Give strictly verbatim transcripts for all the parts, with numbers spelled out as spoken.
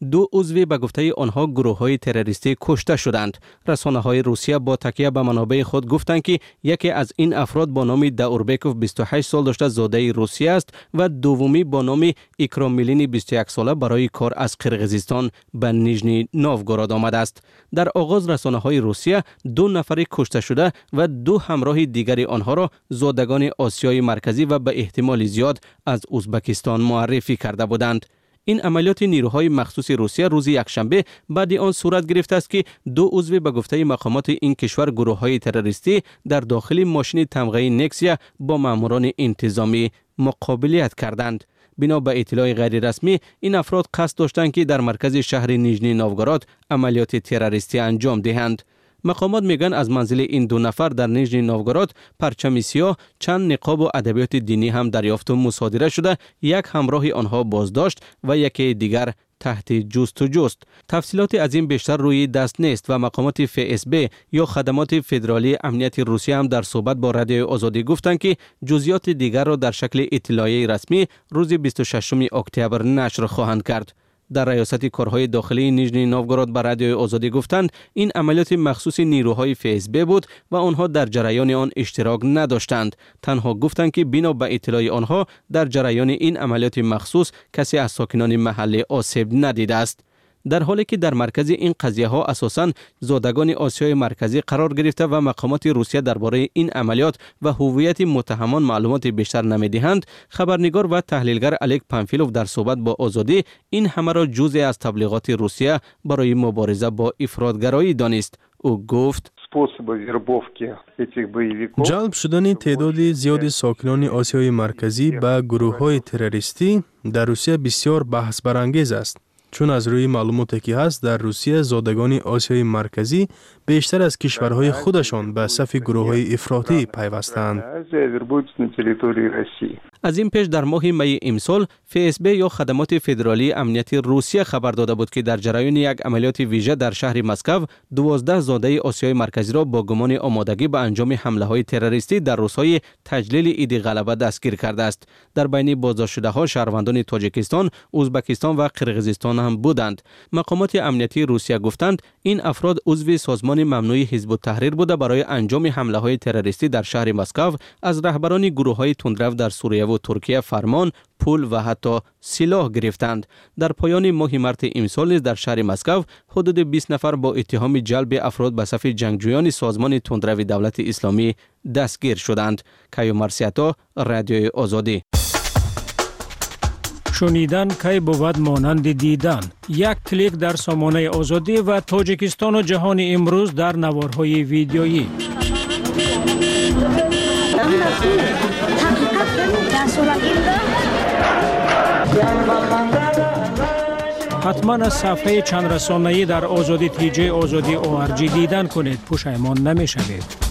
دو عضو به گفته آنها گروه‌های تروریستی کشته شدند. رسانه‌های روسیه با تکیه به منابع خود گفتند که یکی از این افراد با نام داوربکوف بیست و هشت سال داشته، زاده روسیه است و دومی با نام ایکراملینی بیست و یک ساله برای کار از قرقیزستان به نیژنی نوگوراد آمده است. در آغاز رسانه‌های روسیه دو نفر کشته شده و دو همراه دیگری آنها را زادگان آسیای مرکزی و به احتمال زیاد از ازبکستان معرفی کرده بودند. این عملیات نیروهای مخصوص روسیه روز یکشنبه بعد آن صورت گرفته است که دو عضو به گفته مقامات این کشور گروه‌های تروریستی در داخل ماشین تمغه نکسیا با ماموران انتظامی مقابلیت کردند. بنا به اطلاع غیر رسمی این افراد قصد داشتند که در مرکز شهر نیژنی نوگوراد عملیات تروریستی انجام دهند. مقامات میگن از منزل این دو نفر در نیژنی نوگوراد پرچم سیاه، چند نقاب و ادبیات دینی هم دریافت و مصادره شده. یک همراه آنها بازداشت و یکی دیگر تحت جستجوست. تفصیلات از این بیشتر روی دست نیست و مقامات اف اس بی یا خدمات فدرالی امنیت روسیه هم در صحبت با رادیوی آزادی گفتند که جزئیات دیگر را در شکل اطلاعیه رسمی روز بیست و ششم اکتبر نشر خواهند کرد. در ریاست کارهای داخلی نیژنی نوگوراد به رادیوی آزادی گفتند این عملیات مخصوص نیروهای اف اس بی بود و آنها در جریان آن اشتراک نداشتند. تنها گفتند که بنا به اطلاع آنها در جریان این عملیات مخصوص کسی از ساکنان محلی آسیب ندیده است. در حالی که در مرکز این قضیه ها اساساً زادگان آسیای مرکزی قرار گرفته و مقامات روسیه درباره این عملیات و هویت متهمان معلومات بیشتر نمیدهند، خبرنگار و تحلیلگر الک پامفیلوف در صحبت با آزادی این همه را جزئی از تبلیغات روسیه برای مبارزه با افراطگرایی دانست. او گفت جلب شدن تعداد زیاد ساکنان آسیای مرکزی به گروه‌های تروریستی در روسیه بسیار بحث برانگیز است، چون از روی معلوماتی که هست در روسیه زادگان آسیای مرکزی بیشتر از کشورهای خودشان به صف گروه‌های افراطی پیوستند. از این پیش در ماه می امسال اف اس بی یا خدمات فدرالی امنیت روسیه خبر داده بود که در جریان یک عملیات ویژه در شهر مسکو دوازده زاده آسیای مرکزی را با گمان آمادگی به انجام حمله‌های تروریستی در روزهای تجلیل عید غلبه دستگیر کرده است. در بین بازداشت شده‌ها شهروندان تاجیکستان، ازبکستان و قرقیزستان هم بودند. مقامات امنیتی روسیه گفتند این افراد عضو سازمان ممنوع حزب التحریر بوده برای انجام حمله‌های تروریستی در شهر مسکو از رهبران گروه‌های تندرو در سوریه و ترکیه فرمان، پول و حتی سلاح گرفتند. در پایان ماه مارس امسال نیز در شهر مسکو حدود بیست نفر با اتهام جلب افراد به صف جنگجویان سازمان تندرو دولت اسلامی دستگیر شدند. کایو مرسیاتا، رادیوی آزادی. شنیدن کی بود مانند دیدن. یک کلیک در سامانه آزادی و تاجیکستان و جهان امروز در نوارهای ویدیویی. حتما از صفحه چند رسانه‌ای در آزادی تی جی آزادی او آر جی دیدن کنید، پشیمان نمی‌شوید.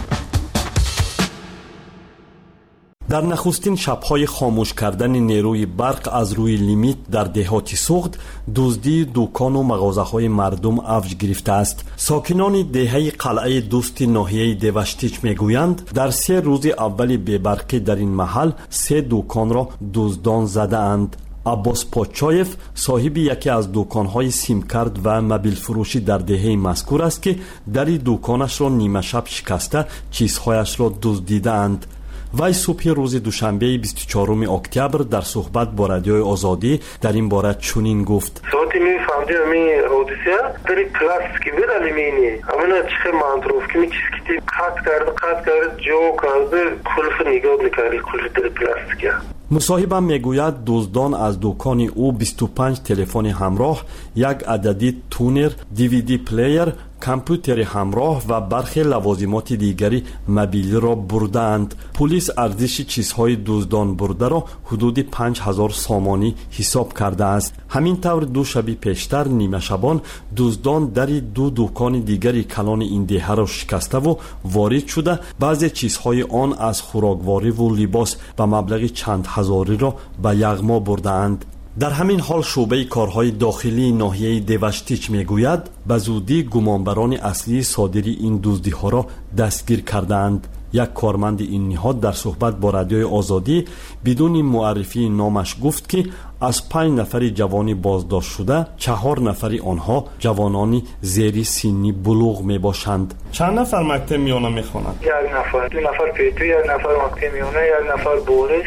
در نخستین شب‌های خاموش کردن نیروی برق از روی لیمیت در دهات سوخت، دزدی دکان و مغازه‌های مردم اوج گرفته است. ساکنان دهه قلعه دوست ناحیه دیوشتیچ میگویند در سه روز اول بی‌برقی در این محل سه دکان را دزدان زده اند. عباس پاچایف صاحب یکی از دکان‌های سیم کارت و موبیل فروشی در دهه مذکور است که در دکانش را نیمه شب شکسته چیزهایش را دزدیدند. وی صبح روز دوشنبه بیست و چهارم اکتبر در صحبت با رادیوی آزادی در این باره چنین گفت: ساعتی می فهمیدم می حادثه در پلاستیکی بود آلومینی همون چه مانتروف که می چیزی قطع کرده قطع کرده جو کرده کلف نگاه میکردی کلف در پلاستیکی. مصاحبم میگوید دزدان از دکان او بیست و پنج تلفن همراه، یک عددی تونر، دیویدی پلیر، کامپیوتر همراه و برخی لوازمات دیگری موبیلی را بردند. پلیس ارزش چیزهای دزدان برده را حدود پنج هزار سامانی حساب کرده است. همین طور دو شب پیشتر نیمه شبان دزدان در دو دکان دیگری کلان این دهه را شکسته و وارد شده بعضی چیزهای آن از خوراکواری و لباس به مبلغ چند هزاری را به یغما بردند. در همین حال شعبه کارهای داخلی ناحیه دیوشتیچ میگوید به زودی گمانبران اصلی صادری این دزدی ها را دستگیر کردند. یک کارمند این نهاد در صحبت با رادیوی آزادی بدون معرفی نامش گفت که از پنج نفر جوانی بازداشت شده چهار نفری آنها جوانانی زیر سنی بلوغ می باشند. چند نفر مکتب میانه میخوانند؟ یک نفر، دو نفر پیتو، یک نفر مکتب میانه، یک نفر بالغ.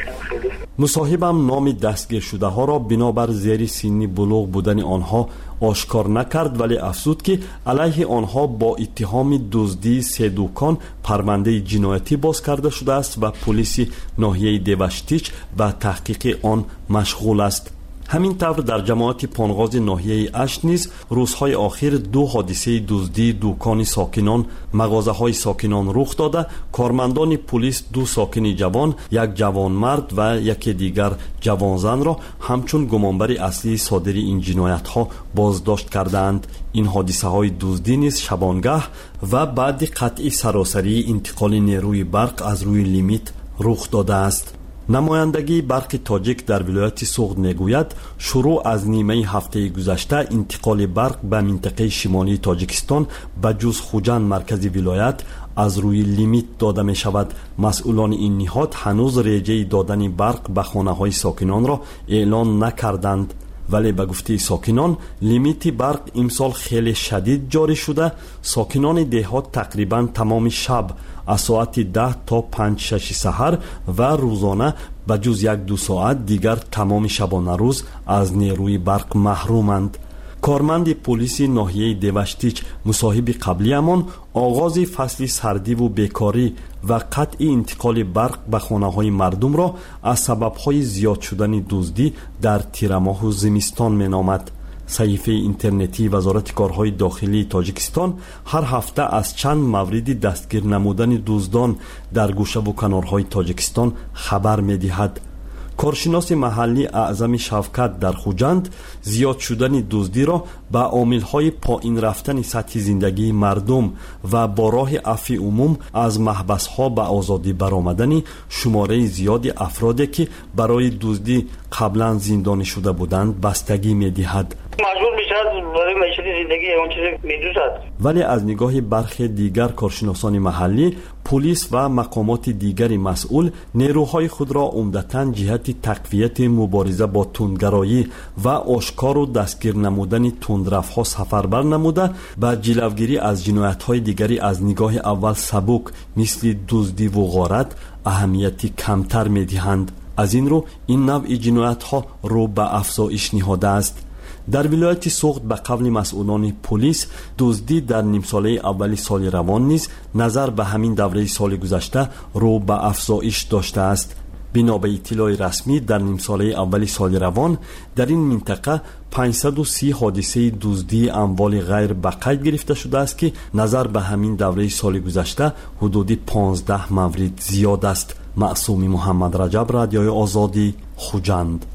مصاحبم نام دستگیر شده ها را بنابر زیر سنی بلوغ بودن آنها آشکار نکرد، ولی افزود که علیه آنها با اتهام دزدی سه دکان پرونده جنایتی باز کرده شده است و پلیس ناحیه دیوشتیچ و تحقیق آن مشغول است. همین طور در جماعت پانغاز ناحیه اشت نیز روزهای آخر دو حادثه دزدی دکان ساکنان، مغازه های ساکنان رخ داده. کارمندان پلیس دو ساکن جوان، یک جوان مرد و یک دیگر جوان زن را همچون گمانبر اصلی صادر این جنایت ها بازداشت کردند. این حادثه های دزدی نیز شبانگه و بعد قطع سراسری انتقال نیروی برق از روی لیمیت رخ داده است. نمایندگی برق تاجیک در ولایت سوغد میگوید شروع از نیمه هفته گذشته انتقال برق به منطقه شمالی تاجیکستان به جز خوجند مرکز ولایت از روی لیمیت داده می شود. مسئولان این نهاد هنوز رجه دادن برق به خانه های ساکنان را اعلان نکردند، ولی به گفته ساکنان لیمیت برق امسال خیلی شدید جاری شده. ساکنان دهات تقریبا تمام شب از ساعت ده تا پنج شش سحر و روزانه به جز یک دو ساعت دیگر تمام شبانه روز از نیروی برق محرومند. کارمند پلیس ناحیه دیوشتیچ مصاحب قبلی امان آغاز فصل سردی و بیکاری و قطع انتقال برق به خانه های مردم را از سبب های زیاد شدن دزدی در تیر ماه و زمستان می نامد. صحیفه اینترنتی وزارت کارهای داخلی تاجیکستان هر هفته از چند مورد دستگیر نمودن دزدان در گوشه و کنارهای تاجیکستان خبر می دهد. کارشناس محلی اعظم شوکت در خوجند زیاد شدن دزدی را به عامل‌های پایین رفتن سطح زندگی مردم و با راه عفو عموم از محبس‌ها به آزادی برآمدن شماره زیاد افرادی که برای دزدی قبلا زندانی شده بودند بستگی می‌دهد. مجبور میشد برای معیشت زندگی اون چیزی میدوزد. ولی از نگاه برخی دیگر کارشناسان محلی، پلیس و مقامات دیگری مسئول نیروهای خود را عمدتاً جهت تقویت مبارزه با تندگرایی و آشکار و دستگیر نمودن تندرفها سفربر نموده و جلوگیری از جنایت‌های دیگری از نگاه اول سبک مثل دزدی و غارت اهمیتی کمتر می‌دهند. از این رو این نوع جنایت‌ها رو به افزایش نهاده است. در ولایت سوغد به قول مسئولان پلیس دزدی در نیم ساله اول سال روان نیز نظر به همین دوره سال گذشته رو به افزایش داشته است. بنا به اطلاع رسمی در نیم ساله اول سال روان در این منطقه پانصد و سی حادثه دزدی اموال غیر به قید گرفته شده است که نظر به همین دوره سال گذشته حدود پانزده مورد زیاد است. معصومی محمد رجب، رادیوی آزادی، خوجند.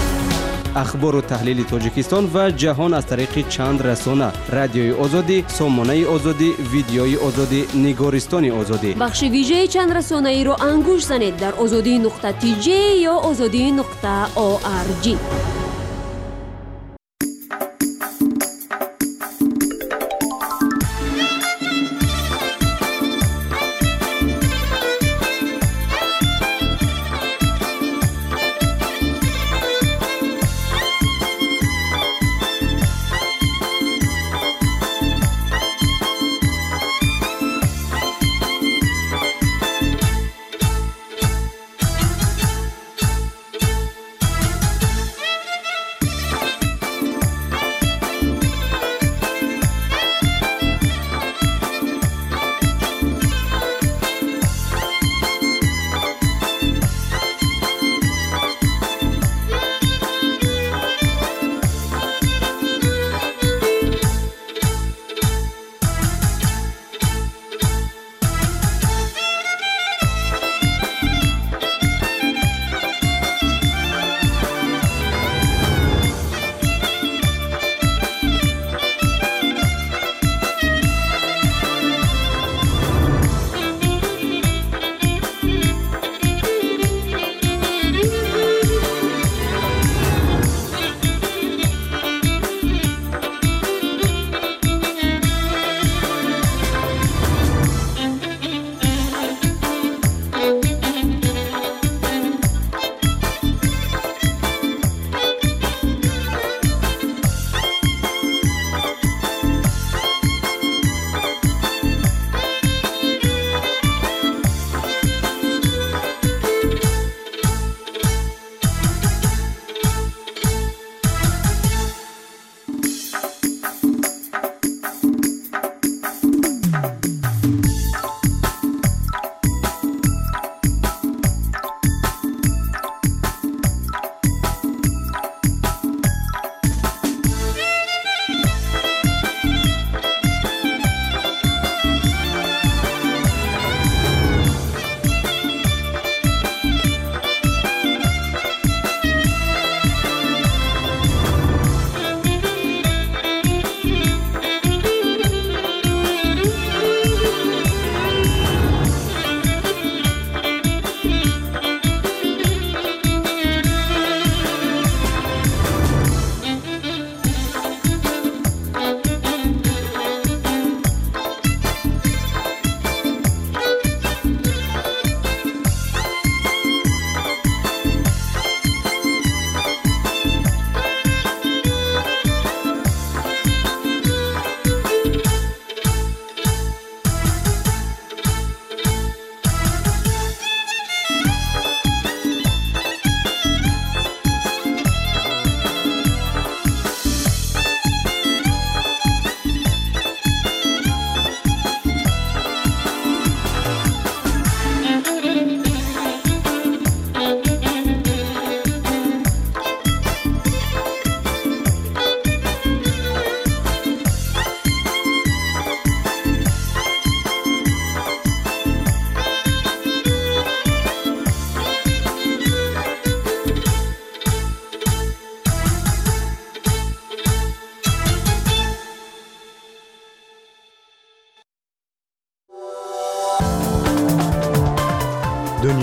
اخبار و تحلیل تاجیکستان و جهان از طریق چند رسانه: رادیوی آزادی، سامانه آزادی، ویدیوی آزادی، نگارستان آزادی. بخش ویژه چند رسانه ای را انگوش زنید در آزادی نقطه تی جی یا آزادی نقطه او آر جی.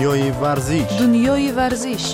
دنیای ورزش. دنیای ورزش.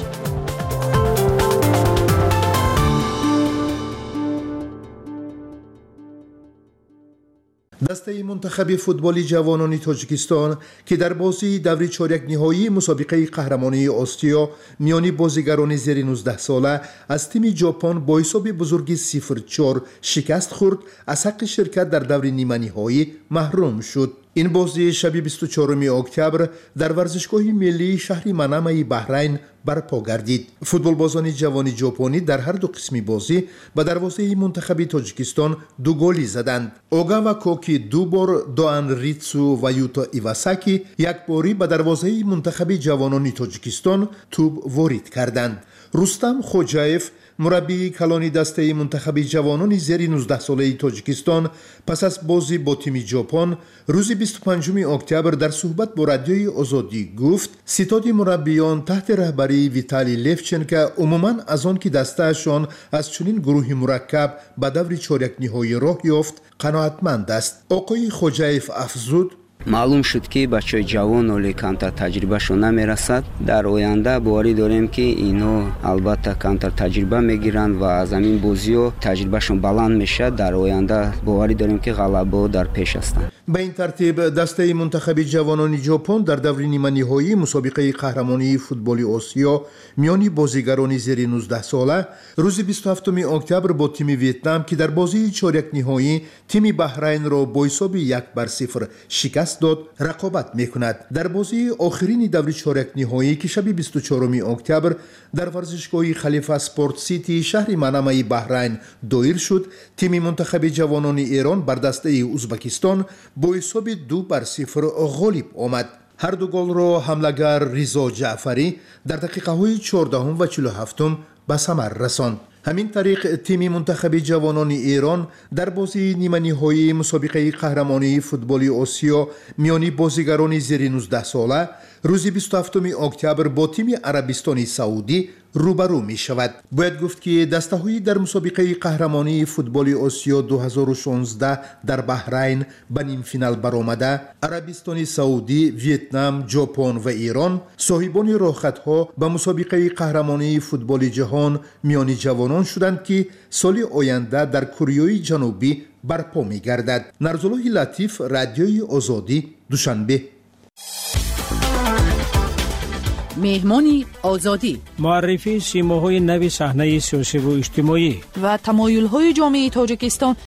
دسته منتخب فوتبالی جوانان تاجیکستان که در بازی دوری چهارک نهایی مسابقه قهرمانی آسیا میان بازیگران زیر نوزده ساله از تیم ژاپن با حساب بزرگی صفر چهار شکست خورد، از حق شرکت در دوری نیمه نهایی محروم شد. این بازی شب بیست و چهارم اکتبر در ورزشگاه ملی شهر منامه بحرین برپا گردید. فوتبالبازان جوان ژاپنی در هر دو قسم بازی به دروازه منتخب تاجیکستان دو گلی زدند. اوگاوا کوکی دو بار، دوان ریتسو و یوتا ایواساکی یک باری به دروازه منتخب جوانان تاجیکستان توپ وارد کردند. رستم خوجایف مربی کلانی دسته منتخب جوانان زیر نوزده ساله تاجیکستان پس از بازی با تیم ژاپن روز بیست و پنجم اکتبر در صحبت با رادیوی آزادی گفت ستاد مربیان تحت رهبری ویتالی لفچنکو عموماً از آن که دستهشان از چنین گروه مرکب به دور چهارک نهایی راه یافت قناعتمند است. آقای خوجایف افزود: معلوم شد که بچه‌های جوان ولی کمتر تجربهشون نمیرسد. در آینده باوری داریم که اینا البته کمتر تجربه میگیرن و از همین بازی‌ها تجربهشون بلند میشه. در آینده باوری داریم که غلبه در پیش هستند. به این ترتیب دسته منتخب جوانان ژاپن در دور نیمه نهایی مسابقه قهرمانی فوتبال آسیا میان بازیگران زیر نوزده ساله روز بیست و هفتم اکتبر با تیم ویتنام که در بازی چهارک نهایی تیم بحرین را با حساب یک بر صفر شکست داد رقابت میکند. در بازی آخرین دور چهارک نهایی که شب بیست و چهارم اکتبر در ورزشگاه خلیفه اسپورت سیتی شهر منامه بحرین دایر شد، تیم منتخب جوانان ایران بر دسته ازبکستان با حساب دو بر صفر غالب آمد. هر دو گل را حملگر رضا جعفری در دقیقه های چهاردهم و چهل و هفتم به ثمر رساند. همین طریق تیم منتخب جوانان ایران در بازی نیمه نهایی مسابقه قهرمانی فوتبال آسیا میان بازیگران زیر نوزده ساله روز بیست و هفتم اکتبر با تیم عربستان سعودی روبرو می شود. باید گفت که دسته هایی در مسابقه قهرمانی فوتبال آسیا دو هزار و شانزده در بحرین به نیم فینال برآمده، عربستان سعودی، ویتنام، ژاپن و ایران صاحبان راهخط ها به مسابقه قهرمانی فوتبال جهان میان جوانان شدند که سال آینده در کره جنوبی برپا می گردد. نرزالله لطیف، رادیوی آزادی، دوشنبه. مهمانی آزادی، معرفی سیماهای نوی صحنه سیاسی و اجتماعی و تمایل‌های جامعه تاجیکستان